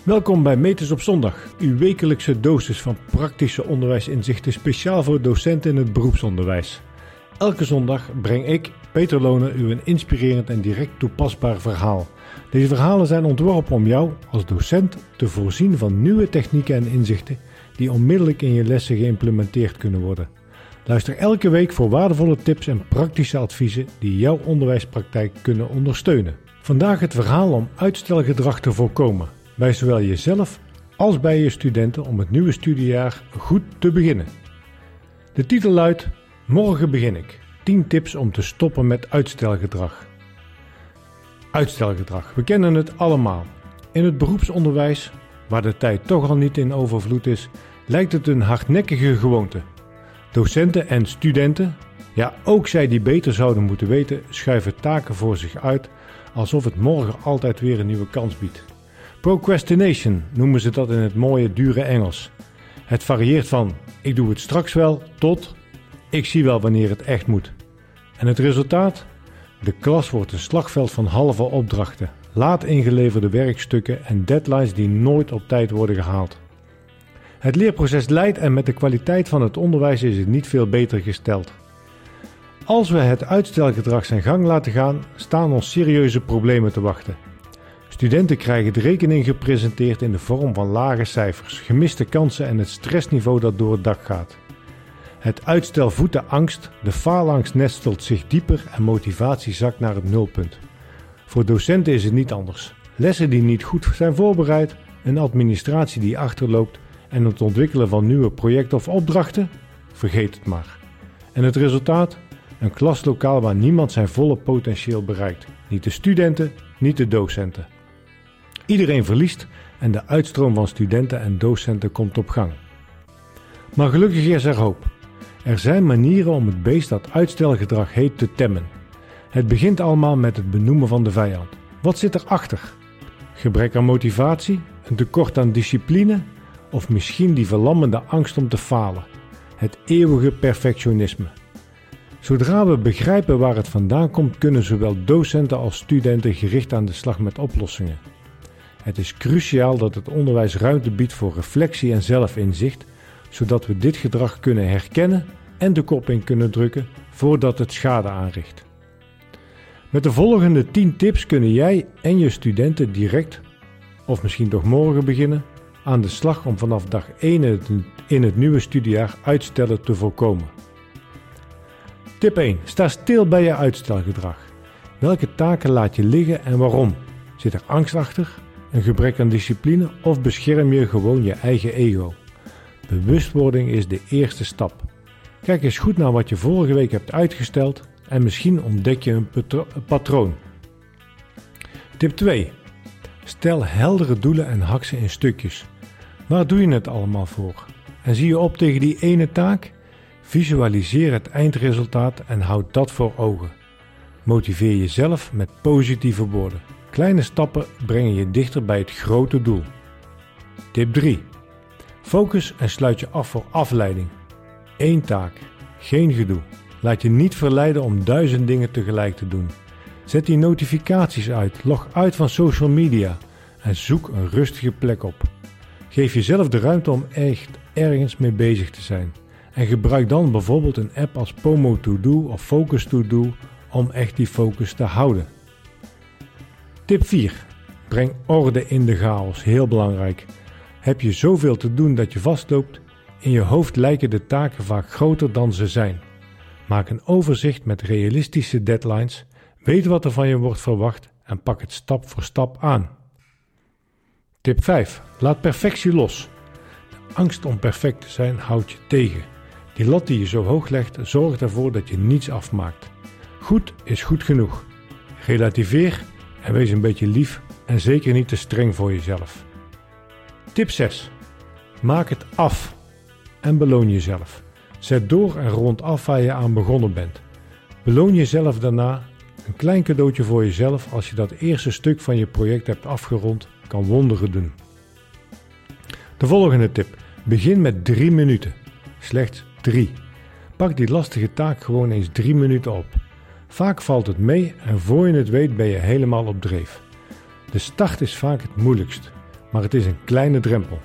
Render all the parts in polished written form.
Welkom bij Meters op Zondag, uw wekelijkse dosis van praktische onderwijsinzichten speciaal voor docenten in het beroepsonderwijs. Elke zondag breng ik, Peter Lonen, u een inspirerend en direct toepasbaar verhaal. Deze verhalen zijn ontworpen om jou als docent te voorzien van nieuwe technieken en inzichten die onmiddellijk in je lessen geïmplementeerd kunnen worden. Luister elke week voor waardevolle tips en praktische adviezen die jouw onderwijspraktijk kunnen ondersteunen. Vandaag het verhaal om uitstelgedrag te voorkomen, bij zowel jezelf als bij je studenten om het nieuwe studiejaar goed te beginnen. De titel luidt: Morgen begin ik. 10 tips om te stoppen met uitstelgedrag. Uitstelgedrag, we kennen het allemaal. In het beroepsonderwijs, waar de tijd toch al niet in overvloed is, lijkt het een hardnekkige gewoonte. Docenten en studenten, ja ook zij die beter zouden moeten weten, schuiven taken voor zich uit alsof het morgen altijd weer een nieuwe kans biedt. Procrastination noemen ze dat in het mooie dure Engels. Het varieert van ik doe het straks wel tot ik zie wel wanneer het echt moet. En het resultaat? De klas wordt een slagveld van halve opdrachten, laat ingeleverde werkstukken en deadlines die nooit op tijd worden gehaald. Het leerproces leidt en met de kwaliteit van het onderwijs is het niet veel beter gesteld. Als we het uitstelgedrag zijn gang laten gaan, staan ons serieuze problemen te wachten. Studenten krijgen de rekening gepresenteerd in de vorm van lage cijfers, gemiste kansen en het stressniveau dat door het dak gaat. Het uitstel voedt de angst, de faalangst nestelt zich dieper en motivatie zakt naar het nulpunt. Voor docenten is het niet anders. Lessen die niet goed zijn voorbereid, een administratie die achterloopt en het ontwikkelen van nieuwe projecten of opdrachten? Vergeet het maar. En het resultaat? Een klaslokaal waar niemand zijn volle potentieel bereikt. Niet de studenten, niet de docenten. Iedereen verliest en de uitstroom van studenten en docenten komt op gang. Maar gelukkig is er hoop. Er zijn manieren om het beest dat uitstelgedrag heet te temmen. Het begint allemaal met het benoemen van de vijand. Wat zit erachter? Gebrek aan motivatie? Een tekort aan discipline? Of misschien die verlammende angst om te falen? Het eeuwige perfectionisme. Zodra we begrijpen waar het vandaan komt, kunnen zowel docenten als studenten gericht aan de slag met oplossingen. Het is cruciaal dat het onderwijs ruimte biedt voor reflectie en zelfinzicht, zodat we dit gedrag kunnen herkennen en de kop in kunnen drukken voordat het schade aanricht. Met de volgende 10 tips kunnen jij en je studenten direct, of misschien toch morgen beginnen, aan de slag om vanaf dag 1 in het nieuwe studiejaar uitstellen te voorkomen. Tip 1. Sta stil bij je uitstelgedrag. Welke taken laat je liggen en waarom? Zit er angst achter? Een gebrek aan discipline of bescherm je gewoon je eigen ego? Bewustwording is de eerste stap. Kijk eens goed naar wat je vorige week hebt uitgesteld en misschien ontdek je een patroon. Tip 2. Stel heldere doelen en hak ze in stukjes. Waar doe je het allemaal voor? En zie je op tegen die ene taak? Visualiseer het eindresultaat en houd dat voor ogen. Motiveer jezelf met positieve woorden. Kleine stappen brengen je dichter bij het grote doel. Tip 3. Focus en sluit je af voor afleiding. 1 taak, geen gedoe. Laat je niet verleiden om 1000 dingen tegelijk te doen. Zet die notificaties uit, log uit van social media en zoek een rustige plek op. Geef jezelf de ruimte om echt ergens mee bezig te zijn. En gebruik dan bijvoorbeeld een app als Pomo To Do of Focus To Do om echt die focus te houden. Tip 4. Breng orde in de chaos, heel belangrijk. Heb je zoveel te doen dat je vastloopt? In je hoofd lijken de taken vaak groter dan ze zijn. Maak een overzicht met realistische deadlines, weet wat er van je wordt verwacht en pak het stap voor stap aan. Tip 5. Laat perfectie los. De angst om perfect te zijn houdt je tegen. Die lat die je zo hoog legt zorgt ervoor dat je niets afmaakt. Goed is goed genoeg. Relativeer en wees een beetje lief en zeker niet te streng voor jezelf. Tip 6. Maak het af en beloon jezelf. Zet door en rond af waar je aan begonnen bent. Beloon jezelf daarna. Een klein cadeautje voor jezelf als je dat eerste stuk van je project hebt afgerond, kan wonderen doen. De volgende tip. Begin met 3 minuten. Slechts 3. Pak die lastige taak gewoon eens 3 minuten op. Vaak valt het mee en voor je het weet ben je helemaal op dreef. De start is vaak het moeilijkst. maar het is een kleine drempel.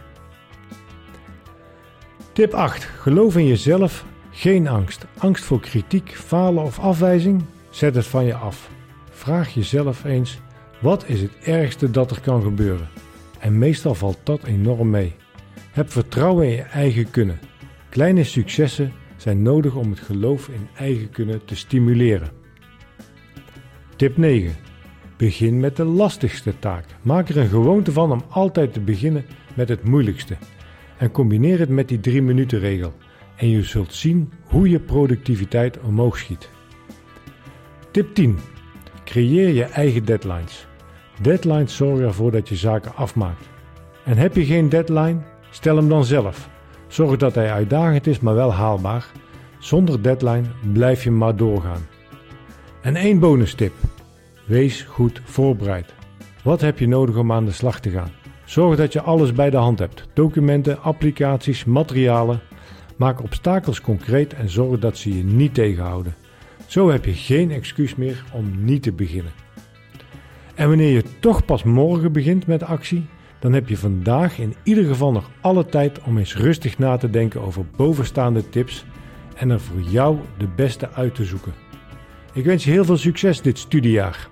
Tip 8. Geloof in jezelf, geen angst. Angst voor kritiek, falen of afwijzing? Zet het van je af. Vraag jezelf eens, wat is het ergste dat er kan gebeuren? En meestal valt dat enorm mee. Heb vertrouwen in je eigen kunnen. Kleine successen zijn nodig om het geloof in eigen kunnen te stimuleren. Tip 9. Begin met de lastigste taak. Maak er een gewoonte van om altijd te beginnen met het moeilijkste. En combineer het met die 3-minuten regel. En je zult zien hoe je productiviteit omhoog schiet. Tip 10. Creëer je eigen deadlines. Deadlines zorgen ervoor dat je zaken afmaakt. En heb je geen deadline? Stel hem dan zelf. Zorg dat hij uitdagend is, maar wel haalbaar. Zonder deadline blijf je maar doorgaan. En 1 bonus tip. Wees goed voorbereid. Wat heb je nodig om aan de slag te gaan? Zorg dat je alles bij de hand hebt. Documenten, applicaties, materialen. Maak obstakels concreet en zorg dat ze je niet tegenhouden. Zo heb je geen excuus meer om niet te beginnen. En wanneer je toch pas morgen begint met actie, dan heb je vandaag in ieder geval nog alle tijd om eens rustig na te denken over bovenstaande tips en er voor jou de beste uit te zoeken. Ik wens je heel veel succes dit studiejaar.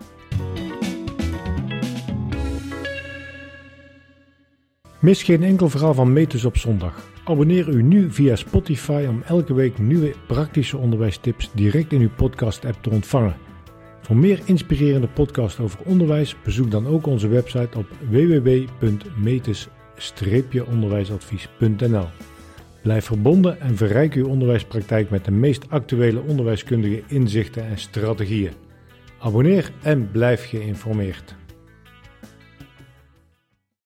Mis geen enkel verhaal van Metis op zondag. Abonneer u nu via Spotify om elke week nieuwe praktische onderwijstips direct in uw podcast-app te ontvangen. Voor meer inspirerende podcasts over onderwijs bezoek dan ook onze website op www.metis-onderwijsadvies.nl. Blijf verbonden en verrijk uw onderwijspraktijk met de meest actuele onderwijskundige inzichten en strategieën. Abonneer en blijf geïnformeerd.